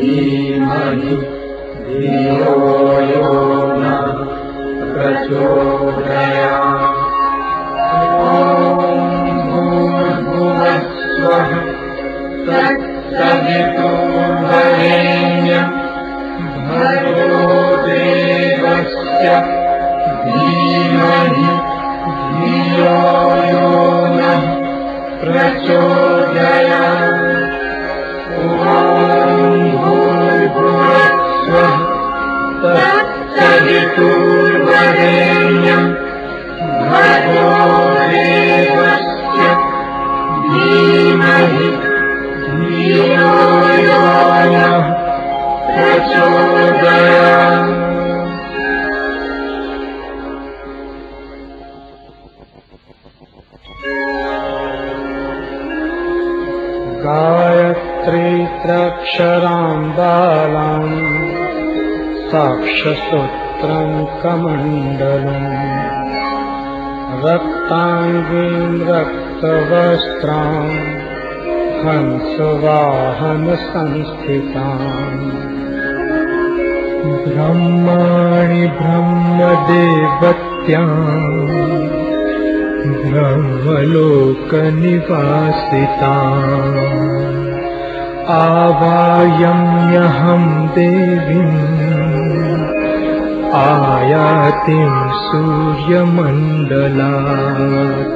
धीमहि धियो यो नः प्रचोदयात्। ॐ भूर्भुवस्सुवः तत्सवितुर्वरेण्यं भर्गो देवस्य धीमहि धियो यो नः प्रचोदयात्। ॐ भूर्भुवस्सुवः तत्सवितुर्वरेण्यं भर्गो देवस्य धीमहि धियो यो नः प्रचोदयात्। गायत्रीत्रक्षरां बालां साक्षसूत्रं कमण्डलम् रक्ताङ्गीं रक्तवस्त्रां हंसवाहनसंस्थिताम् ब्रह्माणि ब्रह्मदेवत्याम् ब्रह्मलोकनिवासिताम् आवायम्यहं देवीम् आयातिं सूर्यमण्डलात्।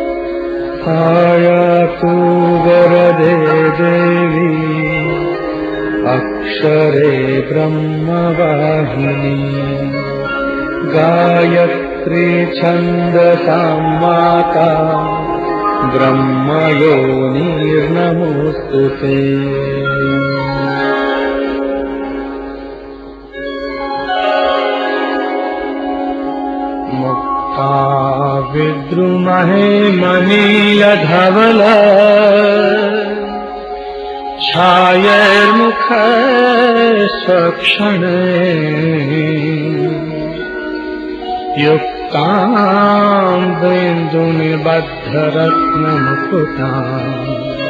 आयातु वरदे देवी अक्षरे ब्रह्मवाहिनी गायत्री छन्दसां माता ब्रह्मयोनिर्नमोऽस्तुते। मुक्ता विद्रुमहे मनीयधवल छायैर्मुख स्वक्षणे युक्तां बिन्दुनिबद्धरत्नमुकुटां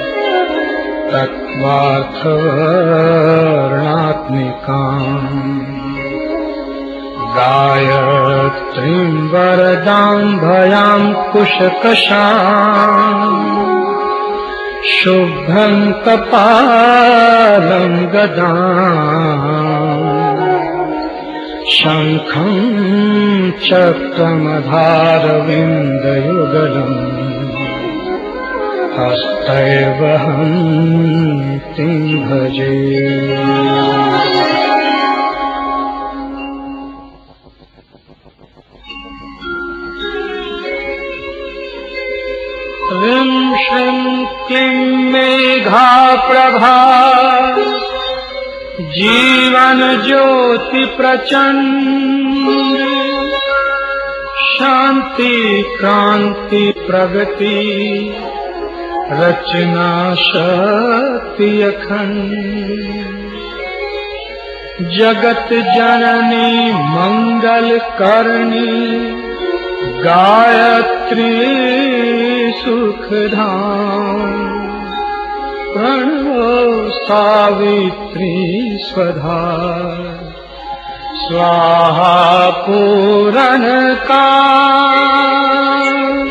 तत्त्वार्थवर्णात्मिकाम् गायत्रीं वरदां भयां कुशकशाम् शुभ्रं कपालं गदाम् शङ्खं चक्रमधारविन्दयुगलम् हस्तैर्वहन्तीं भजे। श्रीं क्लीं मेघा प्रभा जीवन ज्योति प्रचंड शांति क्रांति प्रगति रचना शक्ति अखंड जगत जननी मंगल करनी गायत्री सुखधाम प्रणो सावित्री स्वधा स्वाहा पूरन काल।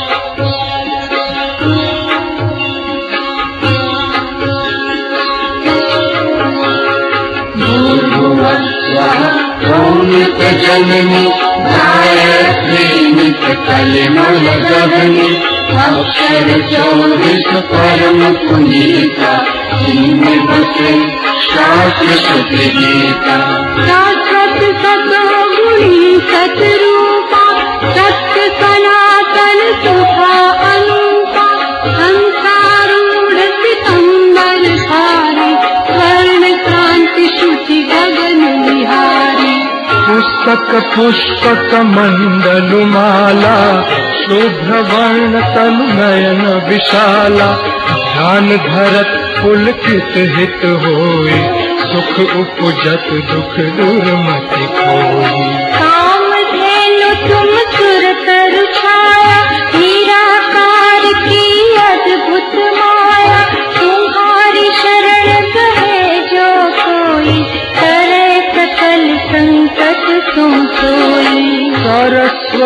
भूर्भुवस्सुवः जननी गायत्री नित्यकलिमलगगनी अक्षर 24 परम पुनीता जिनमें बसे शास्त्र श्रुति गीता। शाश्वत सतोगुणी सतरूपा सत्य सनातन सुखा अनूपा संसारूढ़ सितंबर धारी स्वर्ण क्रांति शुचि गगन विहारी। पुस्तक पुष्पक मंडलमाला शुभ्र वर्ण तनु नयन विशाला ध्यान धरत पुलकित हित होई सुख उपजत दुख दुर्मति खोई। कामधेनु तुम सुर कर छाया निराकार की अद्भुत माया तुम्हारी शरण गए जो कोई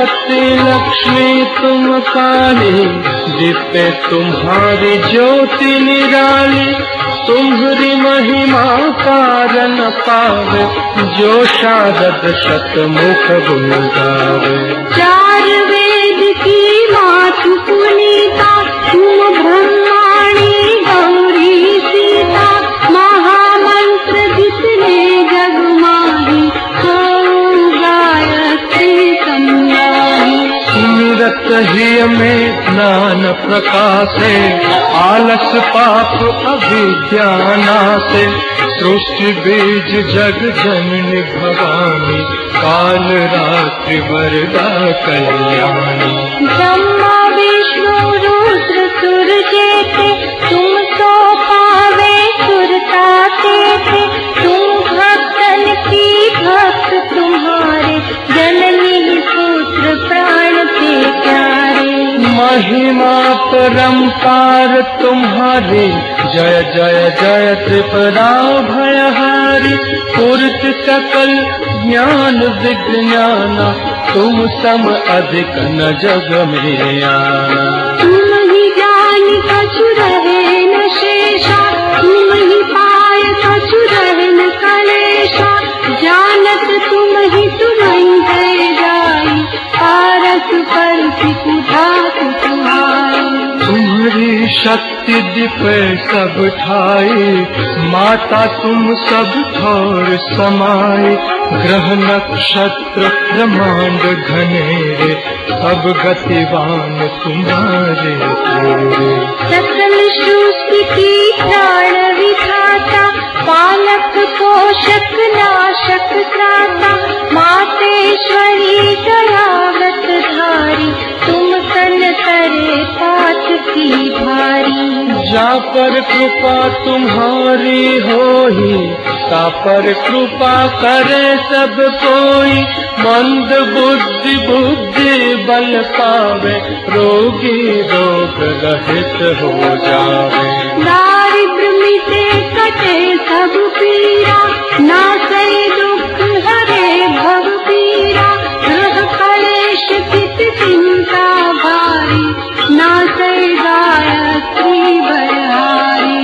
सती लक्ष्मी तुम काली, दीपे तुम्हारी ज्योति निराली। तुम्हारी महिमा पार न पावे, जो शारद शतमुख गुण गावे। चार वेद की मातु पुनीता, तुम ब्रह्माणी गौरी सीता। महामंत्र जिसने जग माही, तो गायत्री समयाही। सुमिरत ही में ज्ञान प्रकाशे, आलस पाप अविद्या नासे। सृष्टि बीज जग जननी भवानी, काल रात्रि वरदा कल्याणी। ब्रह्मा विष्णु रुद्र सुर जेते, तुम सो पावे सुरताते थे। तुम भक्तन की भक्त तुम्हारे, जननी पुत्र प्राण के प्यारे। महिमा परंपार तुम्हारी, जय जय जय त्रिपुरा भयहारी। पूर्ति सकल ज्ञान विज्ञाना, तुम सम अधिक न जग में आना। तुम ही जान कछु रहे न शेषा, तुम ही पाय कछु रहे न कलेशा। जानत तुम ही तुम्हें है जाई, पारस पर कुधा तुम्हारी। तुम्हारी शक्ति दिपे सब ठाई, माता तुम सब ठोर समाई। ग्रह नक्षत्र ब्रह्मांड घनेरे, सब गतिवान तुम्हारे तेरे। सकल सृष्टि की प्राण विधाता, पालक पोषक नाशक त्राता। मातेश्वरी दयावत धारी, तुम तन तरे पाठ की भारी। जा पर कृपा तुम्हारी होई, ता पर कृपा करे सब कोई। मंद बुद्धि बुद्धि बल पावे, रोगी रोग रहित हो जावे। दारिद्र मिटे कटे सब पीरा, नासे दुख हरे भव पीरा। ग्रह कलेश चित चिंता भारी, नासे गायत्री बलहारी।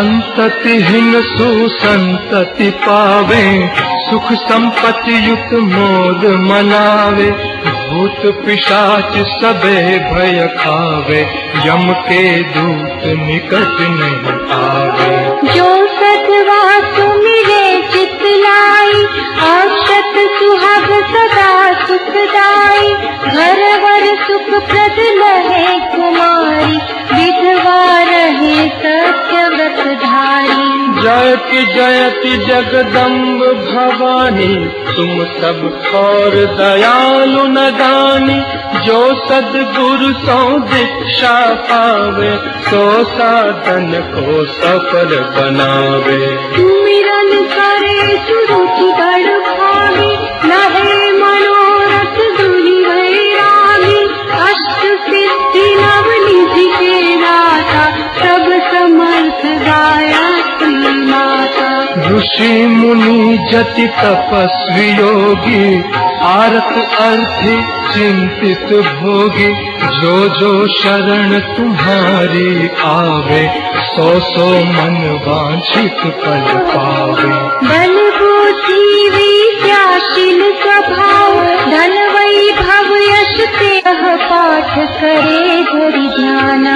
संततिहीन सुसंतति पावे, सुख संपत्ति युक्त मोद मनावे। भूत पिशाच सबे भय खावे, यम के दूत निकट नहीं आवे। जो सतवा सुमिरे चित लाई, अक्षत सुहाग सदा सुखदाई। घर वर सुख प्रद लहे कुमारी, विधवा रहे सत्यव्रत धारी। जयति जयति जगदम्ब भवानी, तुम सब और दयालु न दानी। जो सद्गुरु सो दीक्षा पावे, सो साधन को सफल बनावे। सुमिरन करे सुरुचि बड़ भागी, लहे मनोरथ दुनि वैरागी। अष्ट सिद्धि नव निधि के दाता, सब समर्थ गायत्री माता। ऋषि मुनि जति तपस्वी योगी, आरत अर्थी चिंतित भोगी। जो जो शरण तुम्हारी आवे, सो सो मन वांछित फल पावे। बल बुद्धि विद्याशील स्वभाव, धन वैभव यश तेह पाठ करे धरि ध्याना।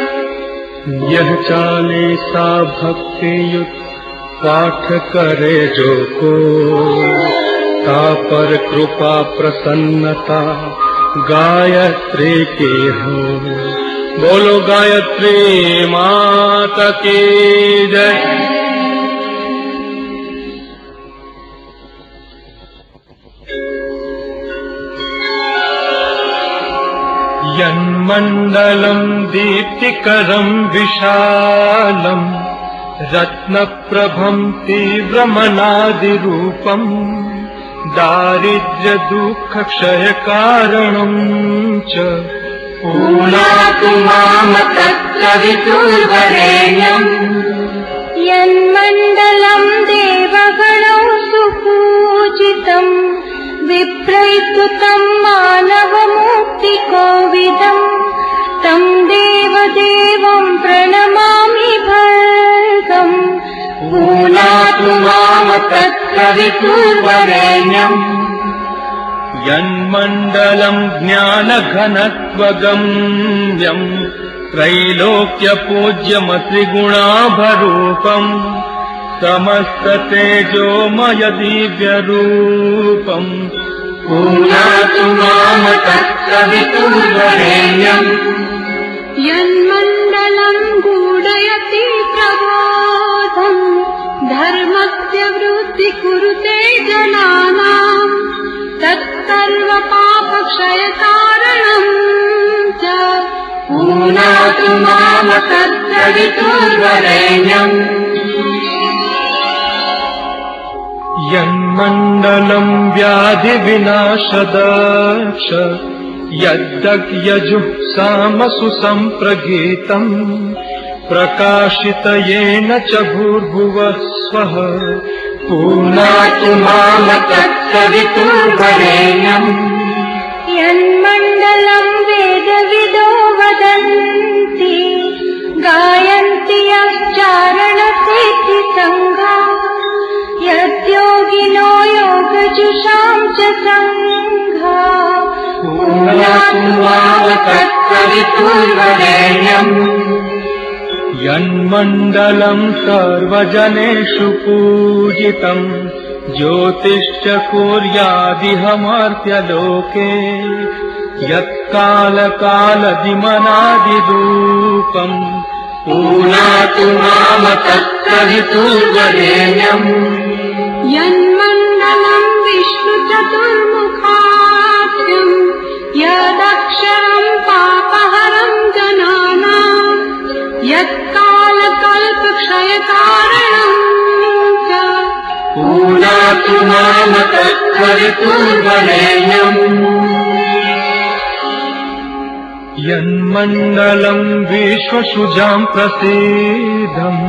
यह चालीसा भक्ति युक्त पाठ करे जो को, ता पर कृपा प्रसन्नता गायत्री की हो। बोलो गायत्री माता की जय। यन्मण्डलं दीप्तिकरं विशालं, रत्नप्रभं तीव्रमनादिरूपं। दारिद्र्य दुःख क्षय कारणं च, पूनातु माम तत्सवितुर्वरेण्यम्। यन्मण्डलं देवगणौ सुपूजितं, विप्रैस्तुतं मानवमुक्तिकोविदम् तं देवदेवं प्रणमामि भर्गम् भूनातु माम तत्सवितुर्वरेण्यम् यन्मण्डलम् ज्ञानघनत्वगम्यम् त्रैलोक्यपूज्यमत्रिगुणाभरूपम् समस्ततेजोमय दिव्यरूपम् भूनातु माम तत्सवितुर्वरेण्यम् यन्मण्डलम् गूढयति प्रबोधम् धर्मस्य वृद्धि कुरुते जनानाम् तत्सर्वपापक्षयकारणम् च भूनातु माम तत्सवितुर्वरेण्यम् यन्मण्डलम् व्याधिविनाशदक्ष यद्यज्जुःसामसु सम्प्रगीतम् प्रकाशितयेन च भूर्भुवः स्वः भूनातु माम तत्सवितुर्वरेण्यम् यन्मण्डलम् वेदविदो वदन्ति गायन्ति यश्चारणसिद्धिसङ्घा यद्योगिनो योगजुषाम् च सङ्घा भूनातु माम तत्सवितुर्वरेण्यम् यन्मण्डलम् सर्वजनेषु पूजितम् ज्योतिश्च कुर्यादिहमर्त्यलोके यत्कालकालदिमनादिरूपम् भूनातु माम तत्सवितुर्वरेण्यम् यन्मण्डलम् विष्णुचतुर्मुखाख्यम् यदक्षरम् पापहरम् जनानाम् यत्कालकल्पक्षयकारणम् च भूनातु माम तत्सवितुर्वरेण्यम् यन्मण्डलम् विश्वसृजाम् प्रसीदम्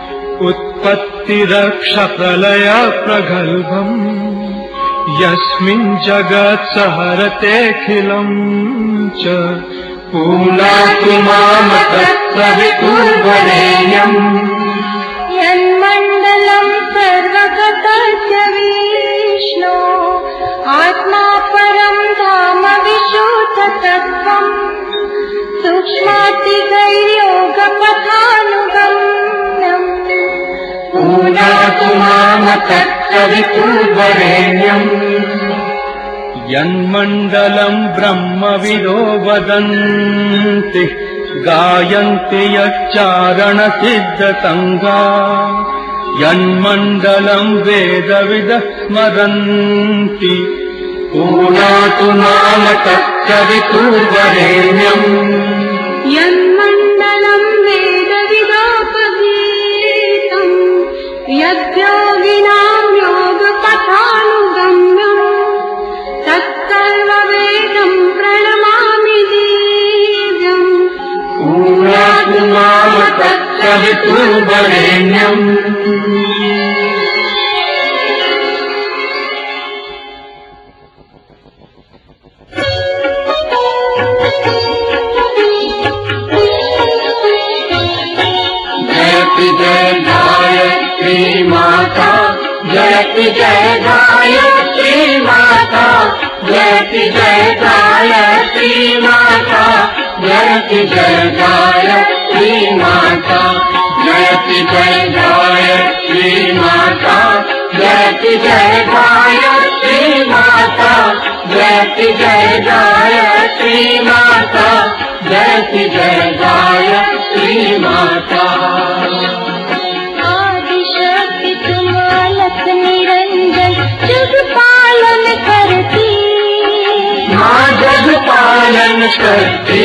उत्पत्तिरक्षप्रलयप्रगल्भम् यस्मिन् जगत्सहरतेऽखिलम् च भूनातु माम तत्सवितुर्वरेण्यम् यन्मण्डलम् सर्वगतस्य विष्णो आत्मा परम् धाम विशुद्धतत्त्वम् सूक्ष्मातिगैर्योगपथानुगम्यम् भूनातु माम तत्सवितुर्वरेण्यम् यन्मण्डलम् ब्रह्मविदो वदन्ति गायन्ति यच्चारणसिद्धसङ्घा यन्मण्डलम् वेदविदः स्मरन्ति भूनातु माम तत्सवितुर्वरेण्यम् यन्मण्डलम् वेदविदोपगीतम् यद्योगिनाम् योगपथानुगम्यम् तत्सर्ववेदम् प्रणमामि दिव्यम् भूनातु माम तत्सवितुर्वरेण्यम् जयति जय गायत्री माता जयति जय गायत्री माता जयति जय गायत्री माता जयति जय गायत्री माता जयति जय गायत्री माता जयति जय गायत्री माता जयति जय गायत्री माता जयति जय गायत्री माता आदिशक्ति तुम्हालक निरंजन जग पालन करती माँ जग पालन करती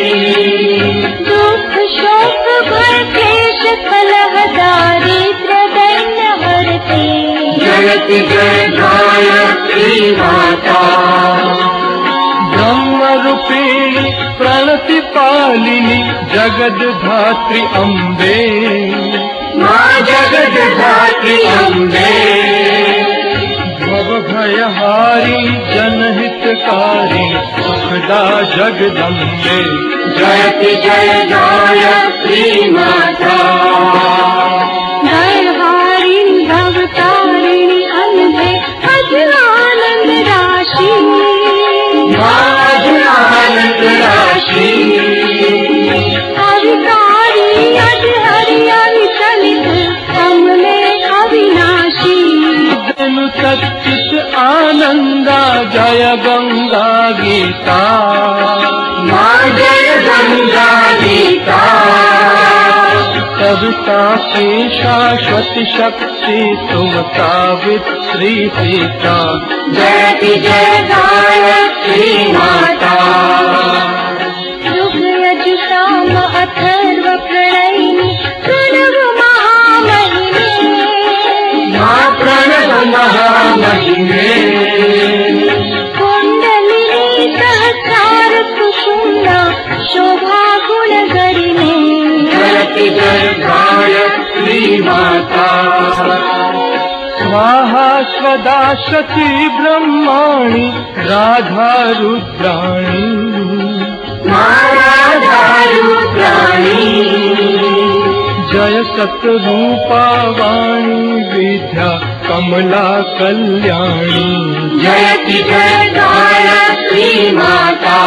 दुख शोक भय क्लेश कलह दारिद्र दैन्य हरती जयति जय गायत्री माता ब्रह्मरूपिणी प्रणतिपालिनी जगद्धात्री अम्बे माँ जगद्धात्री अम्बे भवभयहारी शारदा जगदम्बे जयति जय गायत्री माता जयहारिणी भवतारिणी अनघे अजनानंद राशि आनंद राशि अविकारी अजहरि अविचलित कमले अविनाशी जनु सच्चित आनंदा जय गंगा गीता माँ जय गंगा गीता सविता की शाश्वत शक्ति तुम सावित्री सीता जयति जय गायत्री माता ऋग यजुसाम अथर्व प्रणयिनी प्रणव महामहिमे माँ प्रणव महामहिमे कुंडलिनी सहस्रार सुषुम्ना शोभा गुण गरिणे जयति जय गायत्री माता स्वाहा स्वदा शची ब्रह्माणि राधा रुद्राणी माँ राधा रुद्राणी जय सतरूपा वाणी विद्या कमला कल्याणी जयति जय गायत्री माता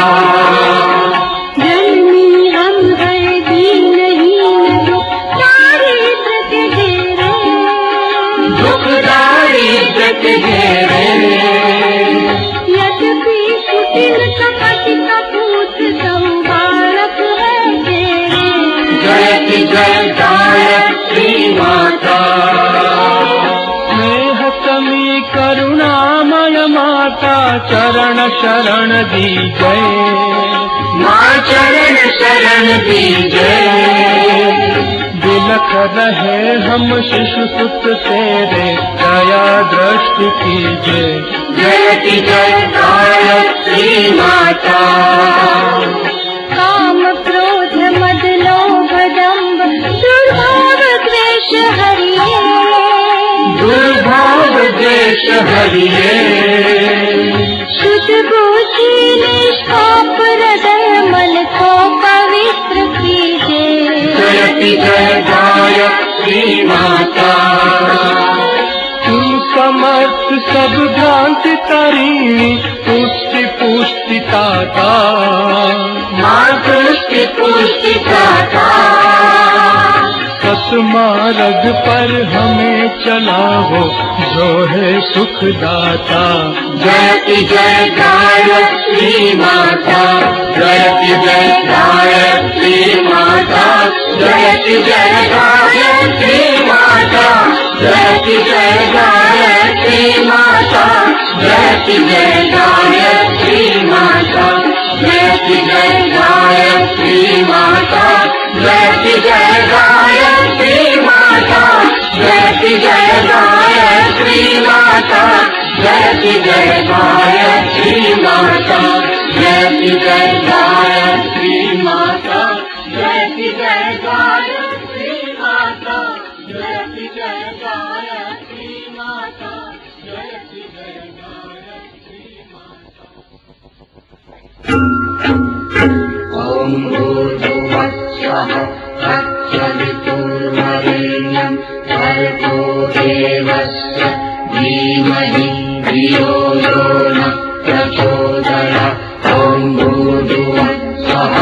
जननी हम है दीनहीन दुख दारिद्र के घेरे दुखदारी जग घेरे यद्यपि कुटिल कपट कपूत संबारक है तेरे जयति जय गायत्री माता स्नेह समी करुणामय माता चरण शरण दीजय माँ चरण शरण दीजय बिलख रहे हम शिशु सुत तेरे दया दृष्टि कीजिए जयति जय गायत्री माता काम क्रोध मद लोभ दंभ दुर्भाव द्वेष हरिये दुर्भाव देश हरिये शुद्ध बुद्धि निष्पाप हृदय मन को पवित्र कीजिए जयति जय गायत्री माता तुम समर्थ सब भ्रांति तरीणी पुष्टि पुष्टि ताता माँ पुष्टि पुष्टि दाता सतमार्ग पर हमें चलाओ जो है सुखदाता जयति जय गायत्री माता जयति जय गायत्री माता जयति जय गायत्री माता जयति जय गायत्री माता जयति जय गायत्री माता जयति जय गायत्री माता जयति जय गायत्री माता जयति जय गायत्री माता जयति जय गायत्री माता जयति जय गायत्री माता जयति जय गायत्री माता जयति जय गायत्री माता जयति जय गायत्री माता ॐ भूर्भुवस्सुवः तत्सवितुर्वरेण्यं भर्गो देवस्य धीमहि धियो यो नः प्रचोदयात् ॐ भूर्भुवस्सुवः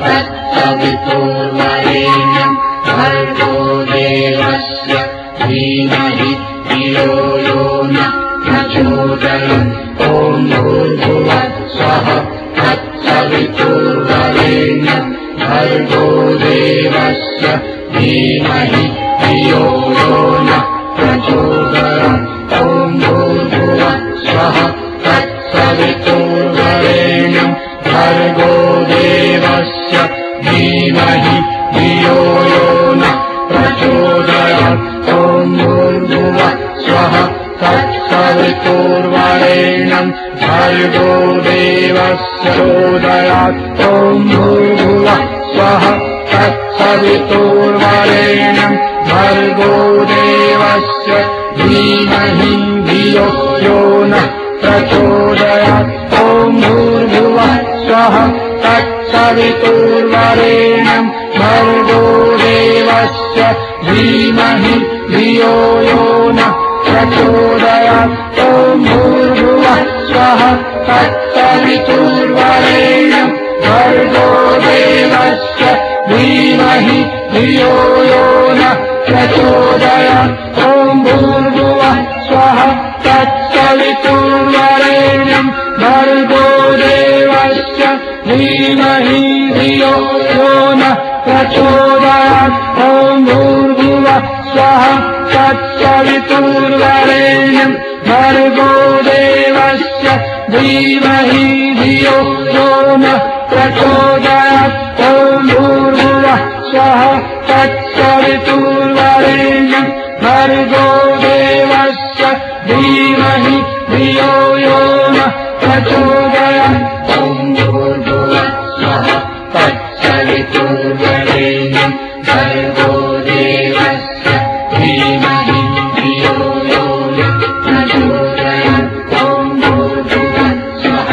तत्सवितुर्वरेण्यं भर्गो देवस्य धीमहि धियो यो नः प्रचोदयात् ॐ भूर्भुवस्सुवः तत्सवितुर्वरेण्यं भर्गो देवस्य धीमहि धियो यो नः प्रचोदयात् ॐ भूर्भुवस्सुवः तत्सवितुर्वरेण्यं भर्गो देवस्य धीमहि धियो यो नः प्रचोदयात् ॐ भूर्भुवस्सुवः तत्सवितुर्वरेण्यं भर्गो देवस्य चोदयात् ॐ भूर्भुवस्सुवः तत्सवितुर्वरेण्यं भर्गो देवस्य धीमहि धियो यो नः प्रचोदयात् ॐ भूर्भुवः स्वः तत्सवितुर्वरेण्यम् भर्गो देवस्य धीमहि धियो यो नः प्रचोदयात् ॐ भूर्भुवः स्वः तत्सवितुर्वरेण्यम् भर्गो देवस्य धीमहि धियो यो नः प्रचोदयात् ॐ भूर्भुवः स्वः तत्सवितुर्वरेण्यम् भर्गो देवस्य धीमहि धियो यो नः प्रचोदयात् ॐ भूर्भुवः स्वः तत्सवितुर्वरेण्यम् भर्गो देवस्य धीमहि धियो यो नः प्रचोदयात् ॐ भूर्भुवः स्वः तत्सवितुर्वरेण्यम् भर्गो देवस्य धीमहि धियो यो नः प्रचोदयात् ॐ भूर्भुवः स्वः तत्सवितुर्वरेण्यम् भर्गो देवस्य धीमहि धियो यो नः प्रचोदयात् ॐ भूर्भुवः स्वः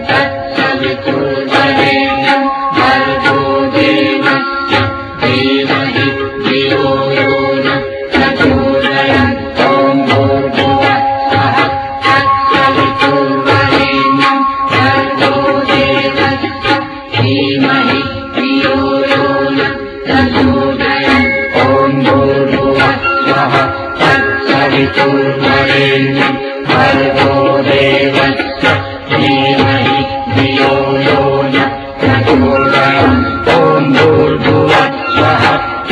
तत्सवितुर्वरेण्यम् भर्गो देवस्य धीमहि धियो यो नः प्रचोदयात् ॐ भूर्भुवः स्वः तत्सवितुर्वरेण्यम् भर्गो देवस्य धीमहि धियो यो नः प्रचोदयात् ॐ भूर्भुवः स्वः तत्सवितुर्वरेण्यम् भर्गो देवस्य धीमहि धियो यो नः प्रचोदयात् ॐ भूर्भुवः स्वः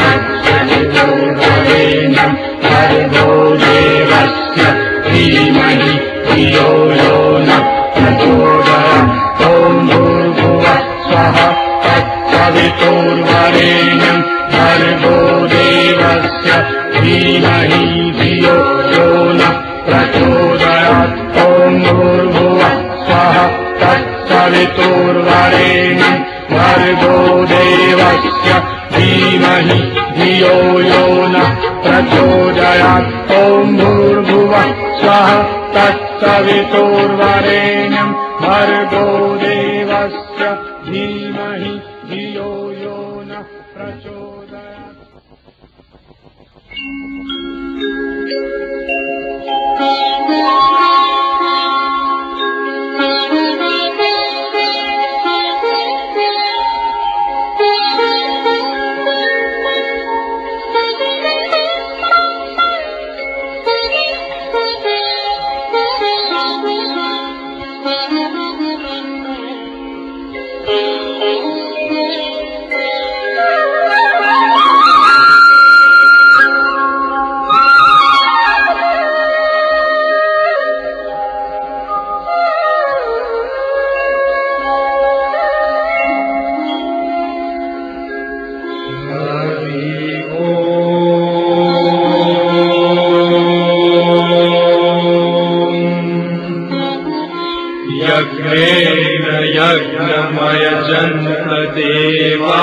तत्सवितुर्वरेण्यम् भर्गो देवस्य धीमहि धियो यो नः प्रचोदयात् ॐ भूर्भुवः स्वः तत्सवितुर्वरेण्यम् भर्गो देवस्य धीमहि धियो यो नः प्रचोदयात् ॐ भूर्भुवः स्वः तत्सवितुर्वरेण्यम् भर्गो देवस्य धीमहि धियो यो नः प्रचोदयात् ॐ भूर्भुवः स्वः तत्सवितुर्वरेण्यम् भर्गो देवस्य धीमहि धियो यो नः प्रचोदयात् यज्ञमयजन्तदेवा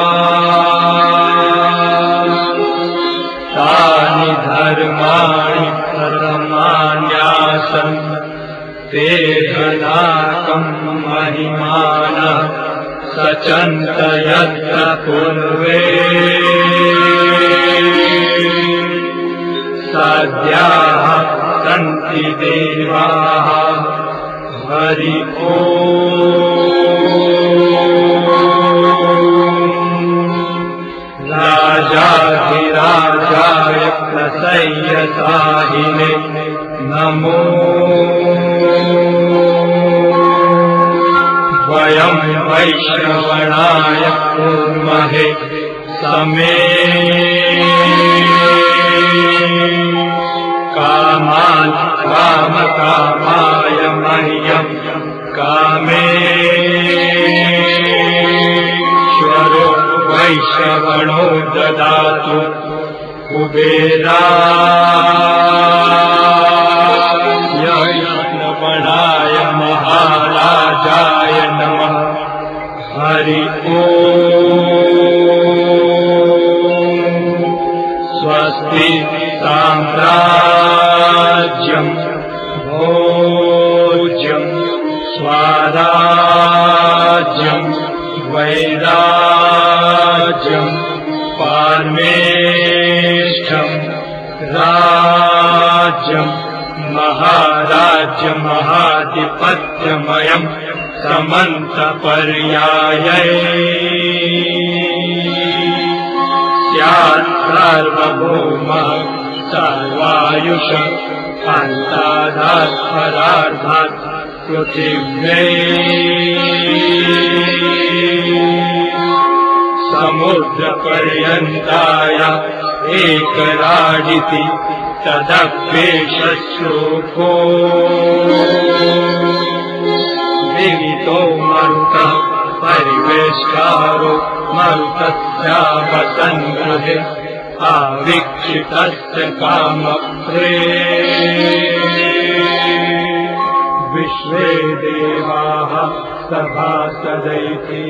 तानि धर्माणि प्रथमान्यासन् ते धनाकम् महिमानः सचन्त यत्र पूर्वे सद्याः सन्ति देवाः हरि राजाधिराजाय प्रसय्यसाहिने नमो वयं वैश्रवणाय कुर्महे समे कामान् कामकामाय मह्यं कामेश्वरो वैश्रवणो ददातु कुबेराय यज्ञपणाय महाराजाय नमः हरि स्वस्ति साम्राज्यम् भोज्यम् स्वाराज्यम् महाराज्य महाधिपत्यमयम् समन्तपर्यायै स्यात् सार्वभौमः सर्वायुष अन्तादात् परार्धात् पृथिव्यै समुद्रपर्यन्ताय एकराडिति तदप्येष श्लोको विदितो मरुतः परिवेष्टारो मरुतस्यावसङ्गृहे आवीक्षितस्य कामप्रे विश्वे देवाः सभासदैति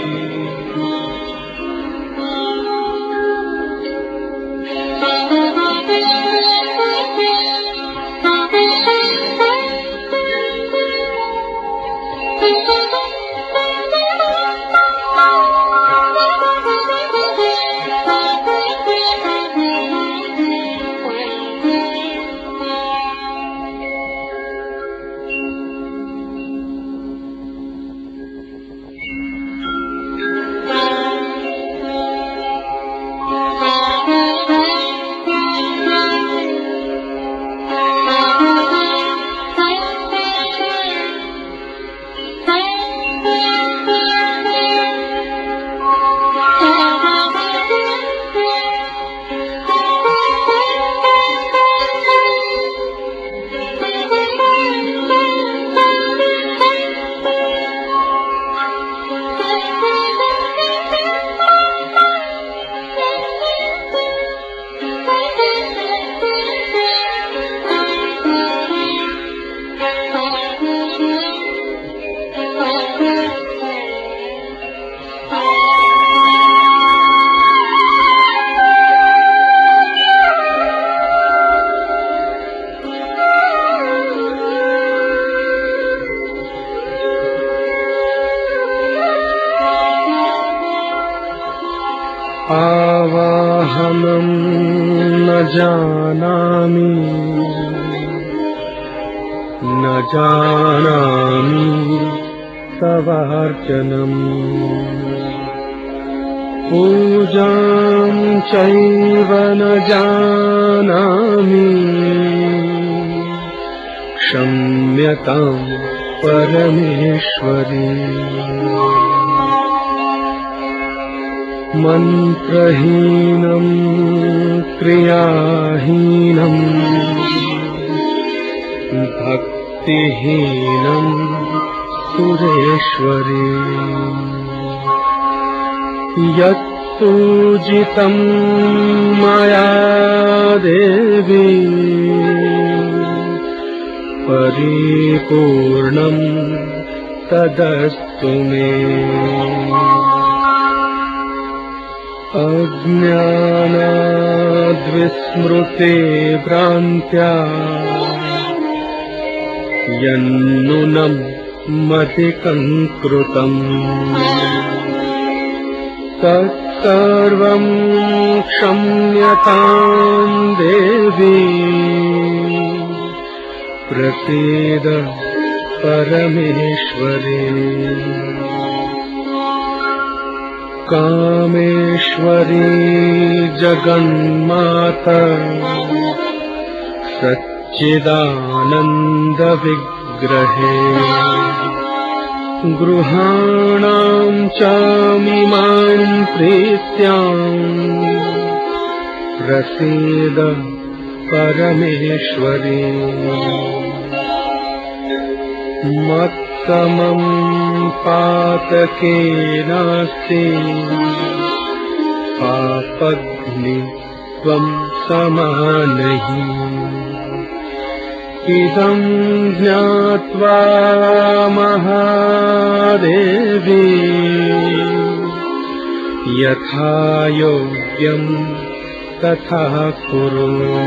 आवाहनं न जानामि तवार्चनम् पूजां चैव न जानामि क्षम्यतां परमेश्वरी मन्त्रहीनं क्रियाहीनं भक्तिहीनं सुरेश्वरी यत्पूजितं मया देवी परिपूर्णं तदस्तु मे अज्ञानाद्विस्मृते भ्रान्त्या यन्नूनं मतिकं कृतम् तत्सर्वं क्षम्यतां देवी प्रसीद परमेश्वरी कामेश्वरी जगन्माता सच्चिदानन्दविग्रहे गृहाणां चामिमां प्रीत्याम् प्रसीद परमेश्वरी मत्समं पातके नास्ति पापग्नि त्वं समानहि इदं ज्ञात्वा महादेवी यथा योग्यं तथा कुरु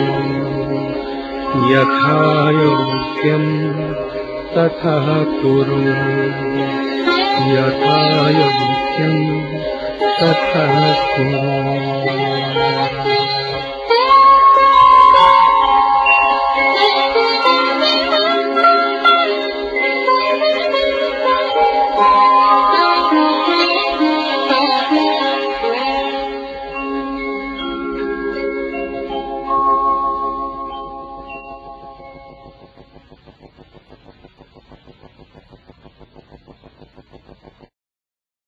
यथा योग्यं तथा कुरु यथा योग्यं तथा कुरु।